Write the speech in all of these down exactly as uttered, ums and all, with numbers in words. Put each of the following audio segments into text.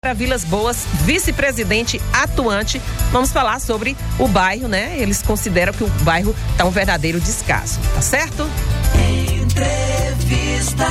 Para Vilas Boas, vice-presidente atuante. Vamos falar sobre o bairro, né? Eles consideram que o bairro está um verdadeiro descaso, tá certo? Entrevista.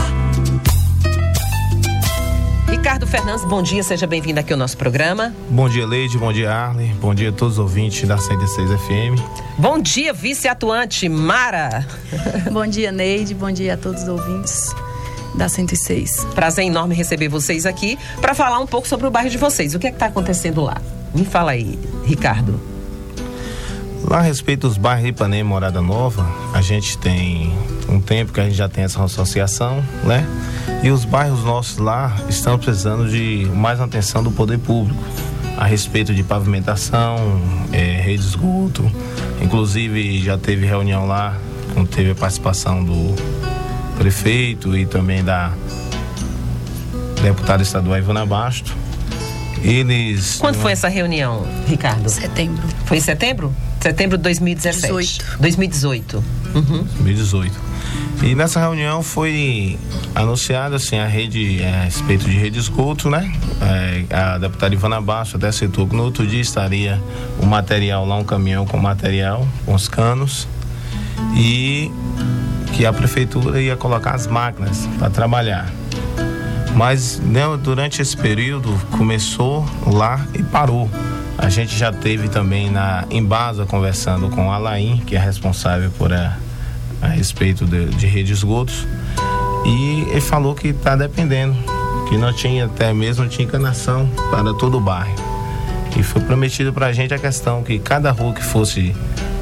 Ricardo Fernandes, bom dia, seja bem-vindo aqui ao nosso programa. Bom dia, Leide, bom dia, Arlen, bom dia a todos os ouvintes da cento e seis F M. Bom dia, vice-atuante Mara. Bom dia, Neide, bom dia a todos os ouvintes da cento e seis. Prazer enorme receber vocês aqui para falar um pouco sobre o bairro de vocês. O que é que está acontecendo lá? Me fala aí, Ricardo. Lá a respeito dos bairros de Ipanema e Morada Nova, a gente tem um tempo que a gente já tem essa associação, né? E os bairros nossos lá estão precisando de mais atenção do poder público a respeito de pavimentação, é, rede de esgoto. Inclusive já teve reunião lá, quando teve a participação do prefeito e também da deputada estadual Ivana Basto. Eles... Quando foi essa reunião, Ricardo? Setembro. Foi em setembro? Setembro de dois mil e dezessete. dezoito. dois mil e dezoito. Uhum. dois mil e dezoito. E nessa reunião foi anunciada assim, a rede, a respeito de rede de esgoto, né? É, a deputada Ivana Basto até citou que no outro dia estaria o material lá, um caminhão com material, com os canos, e que a prefeitura ia colocar as máquinas para trabalhar. Mas né, durante esse período começou lá e parou. A gente já teve também na Embasa conversando com a Alain, que é responsável por a, a respeito de, de rede de esgotos, e ele falou que está dependendo, que não tinha, até mesmo não tinha encanação para todo o bairro. E foi prometido para a gente a questão que cada rua que fosse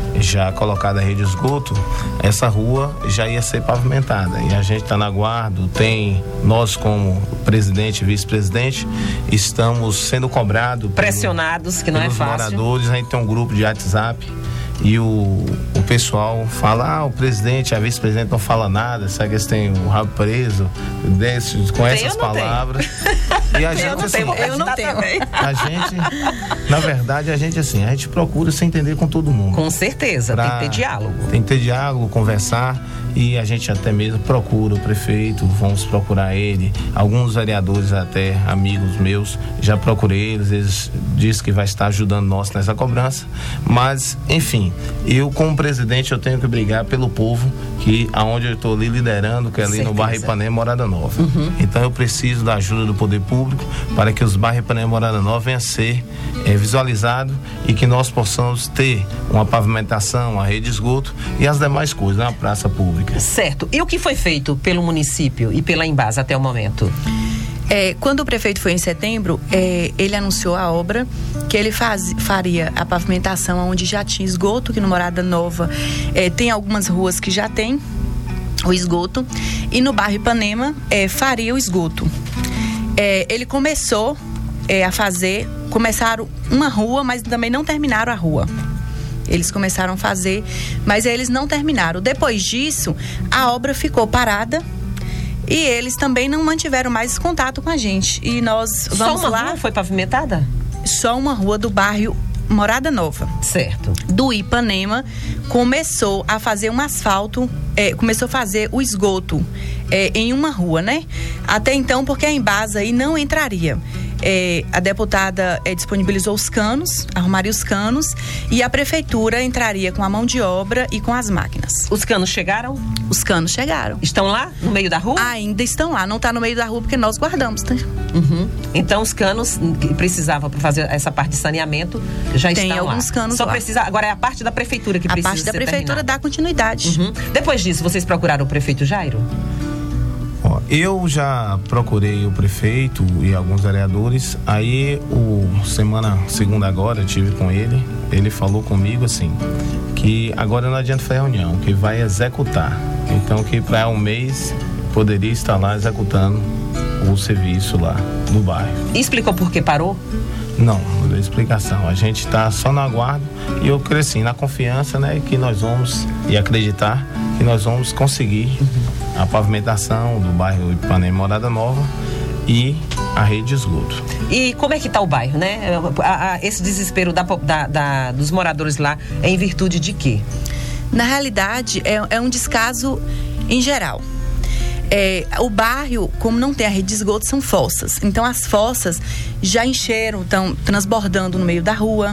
já colocada a rede de esgoto, essa rua já ia ser pavimentada. E a gente está na aguardo, tem, nós como presidente e vice-presidente, estamos sendo cobrados, pressionados, pelo, que não é fácil. Moradores, a gente tem um grupo de WhatsApp e o, o pessoal fala, ah, o presidente, a vice-presidente não fala nada, sabe que eles têm o rabo preso, desse, com tem, essas palavras. E a gente, eu não assim, tenho, eu não tenho. A gente, na verdade, a gente assim, a gente procura se entender com todo mundo. Com certeza, pra, tem que ter diálogo. Tem que ter diálogo, conversar, e a gente até mesmo procura o prefeito, vamos procurar ele, alguns vereadores até, amigos meus, já procurei eles, eles dizem que vai estar ajudando nós nessa cobrança, mas, enfim, eu como presidente eu tenho que brigar pelo povo, que aonde eu estou ali liderando, que é ali certeza. No bairro Ipanema e Morada Nova. Uhum. Então eu preciso da ajuda do poder público para que os bairros Ipanema e Morada Nova venham a ser é, visualizados e que nós possamos ter uma pavimentação, uma rede de esgoto e as demais coisas, uma praça pública. Certo. E o que foi feito pelo município e pela Embasa até o momento? É, quando o prefeito foi em setembro, é, ele anunciou a obra, que ele faz, faria a pavimentação onde já tinha esgoto, que no Morada Nova é, tem algumas ruas que já tem o esgoto, e no bairro Ipanema é, faria o esgoto. É, ele começou é, a fazer, começaram uma rua, mas também não terminaram a rua. Eles começaram a fazer, mas eles não terminaram. Depois disso, a obra ficou parada. E eles também não mantiveram mais contato com a gente. E nós vamos Só uma lá. Rua foi pavimentada? Só uma rua do bairro Morada Nova. Certo. Do Ipanema começou a fazer um asfalto, é, começou a fazer o esgoto é, em uma rua, né? Até então, porque a Embasa aí não entraria. É, a deputada é, disponibilizou os canos, arrumaria os canos, e a prefeitura entraria com a mão de obra e com as máquinas. Os canos chegaram? Os canos chegaram. Estão lá, no meio da rua? Ainda estão lá, não está no meio da rua porque nós guardamos, tá? Uhum. Então os canos que precisavam para fazer essa parte de saneamento já Tem estão lá. Tem alguns canos Lá. Só lá. Precisa, agora é a parte da prefeitura que a precisa parte da ser prefeitura terminada. Dá continuidade. Uhum. Depois disso, vocês procuraram o prefeito Jairo? Ó, eu já procurei o prefeito e alguns vereadores, aí o semana segunda agora eu tive com ele, ele falou comigo assim, que agora não adianta fazer reunião, que vai executar, então que para um mês poderia estar lá executando o serviço lá no bairro. E explicou por que parou? Não, não deu explicação, a gente está só no aguardo e eu cresci na confiança, né, que nós vamos, e acreditar que nós vamos conseguir uhum. a pavimentação do bairro Ipanema e Morada Nova e a rede de esgoto. E como é que está o bairro, né? A, a, esse desespero da, da, da, dos moradores lá é em virtude de quê? Na realidade, é, é um descaso em geral. É, o bairro, como não tem a rede de esgoto, são fossas. Então as fossas já encheram, estão transbordando no meio da rua.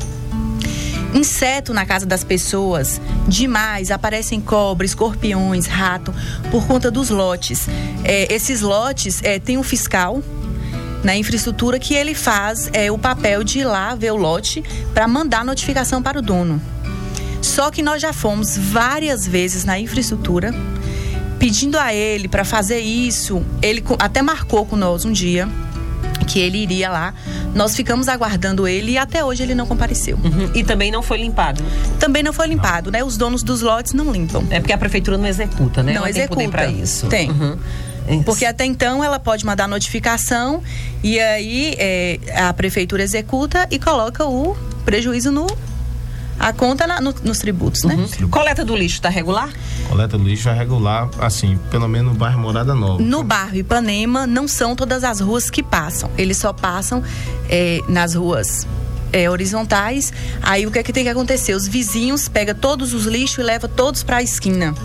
Inseto na casa das pessoas, demais, aparecem cobra, escorpiões, rato, por conta dos lotes. É, esses lotes, é, tem um fiscal na infraestrutura que ele faz é, o papel de ir lá ver o lote para mandar notificação para o dono. Só que nós já fomos várias vezes na infraestrutura pedindo a ele para fazer isso. Ele até marcou com nós um dia que ele iria lá. Nós ficamos aguardando ele e até hoje ele não compareceu. Uhum. E também não foi limpado? Também não foi limpado, né? Os donos dos lotes não limpam. É porque a prefeitura não executa, né? Não ela executa. Tem poder para isso. Tem. Uhum. Porque até então ela pode mandar notificação e aí é, a prefeitura executa e coloca o prejuízo no a conta na, no, nos tributos, né? Uhum. Coleta do lixo está regular? Coleta do lixo é regular, assim, pelo menos no bairro Morada Nova. No bairro Ipanema não são todas as ruas que passam, eles só passam é, nas ruas é, horizontais. Aí o que é que tem que acontecer? Os vizinhos pegam todos os lixos e levam todos para a esquina.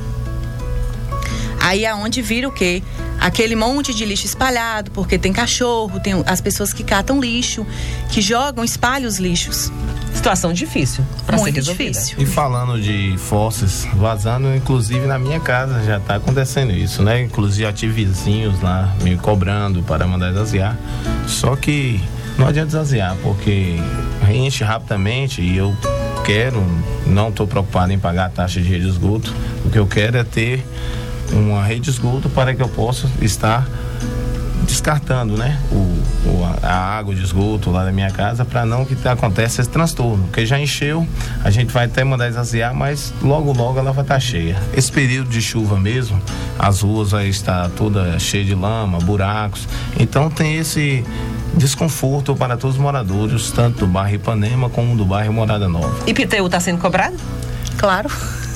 Aí é onde vira o quê? Aquele monte de lixo espalhado, porque tem cachorro, tem as pessoas que catam lixo, que jogam, espalham os lixos. Situação difícil para ser Muito resolvida. difícil. E falando de fossas vazando, inclusive na minha casa já está acontecendo isso, né? Inclusive já tive vizinhos lá me cobrando para mandar esvaziar. Só que não adianta esvaziar, porque enche rapidamente e eu quero, não estou preocupado em pagar a taxa de rede de esgoto. O que eu quero é ter uma rede de esgoto para que eu possa estar descartando, né, o, o, a água de esgoto lá da minha casa, para não que aconteça esse transtorno, porque já encheu, a gente vai até mandar esvaziar, mas logo logo ela vai estar cheia. Esse período de chuva mesmo, as ruas vai estar toda cheia de lama, buracos, então tem esse desconforto para todos os moradores, tanto do bairro Ipanema como do bairro Morada Nova. E P T U está sendo cobrado? Claro.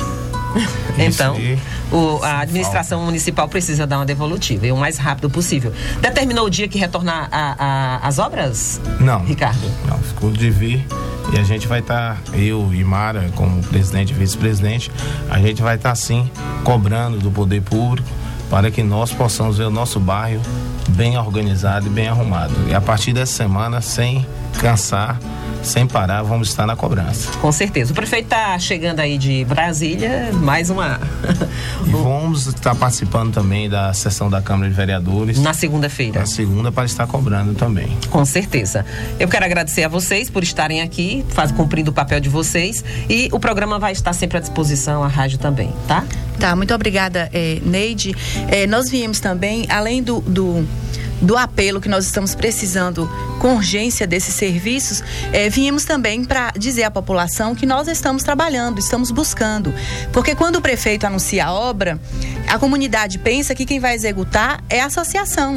Então, o, a administração falta. municipal precisa dar uma devolutiva e o mais rápido possível. Determinou o dia que retornar a, a, as obras? Não. Ricardo? Não, ficou de vir e a gente vai estar, tá, eu e Mara, como presidente e vice-presidente, a gente vai estar tá, sim, cobrando do poder público para que nós possamos ver o nosso bairro bem organizado e bem arrumado. E a partir dessa semana, sem cansar, sem parar, vamos estar na cobrança. Com certeza. O prefeito está chegando aí de Brasília, mais uma... E vamos estar participando também da sessão da Câmara de Vereadores. Na segunda-feira. Na segunda, para estar cobrando também. Com certeza. Eu quero agradecer a vocês por estarem aqui, faz, cumprindo o papel de vocês, e o programa vai estar sempre à disposição, a rádio também, tá? Tá, muito obrigada, é, Neide. É, nós viemos também, além do... do... do apelo que nós estamos precisando com urgência desses serviços, é, viemos também para dizer à população que nós estamos trabalhando, estamos buscando. Porque quando o prefeito anuncia a obra, a comunidade pensa que quem vai executar é a associação.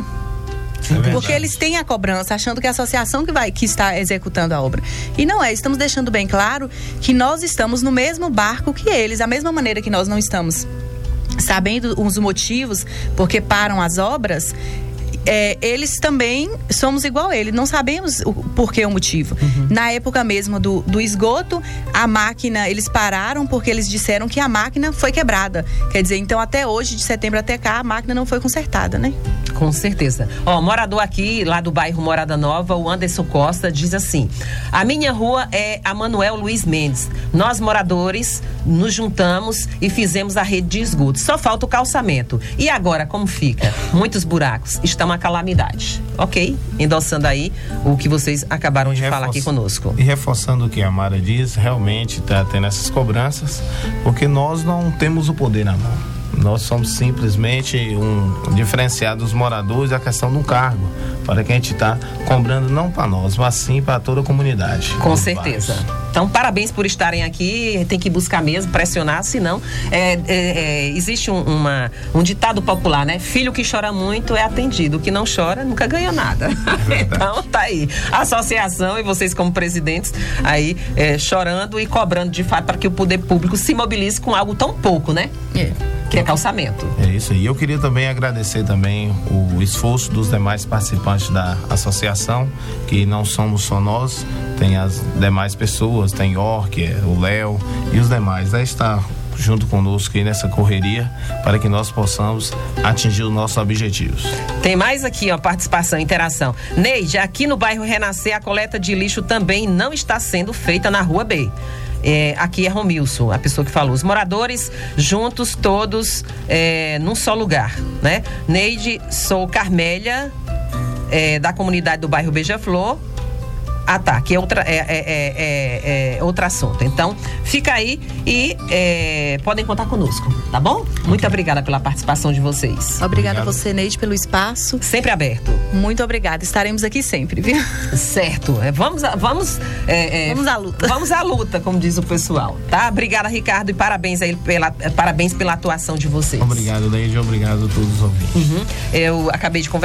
É porque eles têm a cobrança, achando que é a associação que, vai, que está executando a obra. E não é, estamos deixando bem claro que nós estamos no mesmo barco que eles, da mesma maneira que nós não estamos sabendo os motivos porque param as obras. É, eles também somos igual a ele, não sabemos o porquê, o motivo. Uhum. Na época mesmo do, do esgoto, a máquina, eles pararam porque eles disseram que a máquina foi quebrada. Quer dizer, então até hoje, de setembro até cá, a máquina não foi consertada, né? Com certeza. Ó, morador aqui, lá do bairro Morada Nova, o Anderson Costa, diz assim: a minha rua é a Manuel Luiz Mendes. Nós, moradores, nos juntamos e fizemos a rede de esgoto. Só falta o calçamento. E agora, como fica? Muitos buracos. Está uma calamidade. Ok? Endossando aí o que vocês acabaram de falar aqui conosco. E reforçando o que a Mara diz, realmente está tendo essas cobranças, porque nós não temos o poder na mão. Nós somos simplesmente um diferenciado dos moradores da questão do cargo, para que a gente está cobrando não para nós, mas sim para toda a comunidade. Com certeza. Bairros. Então, parabéns por estarem aqui. Tem que buscar mesmo, pressionar, senão é, é, é, existe um, uma, um ditado popular, né? Filho que chora muito é atendido, o que não chora nunca ganha nada. É então, tá aí. A associação e vocês como presidentes aí é, chorando e cobrando de fato para que o poder público se mobilize com algo tão pouco, né? É. Que é calçamento. É isso aí. Eu queria também agradecer também o esforço dos demais participantes da associação, que não somos só nós, tem as demais pessoas, tem York, o Léo e os demais. Aí está junto conosco aí nessa correria para que nós possamos atingir os nossos objetivos. Tem mais aqui, ó, participação, interação. Neide, aqui no bairro Renascer, a coleta de lixo também não está sendo feita na Rua B. É, aqui é Romilson, a pessoa que falou. Os moradores juntos, todos é, num só lugar, né? Neide, sou Carmélia, é, da comunidade do bairro Beija-Flor. Ah, tá, que é, outra, é, é, é, é outro assunto. Então, fica aí e é, podem contar conosco, tá bom? Muito okay. obrigada pela participação de vocês. Obrigada a você, Neide, pelo espaço. Sempre aberto. Muito obrigada, estaremos aqui sempre, viu? Certo, é, vamos, vamos, é, é, vamos à luta. Vamos à luta, como diz o pessoal, tá? Obrigada, Ricardo, e parabéns aí pela, parabéns pela atuação de vocês. Obrigado, Neide, obrigado a todos os ouvintes. Uhum. Eu acabei de conversar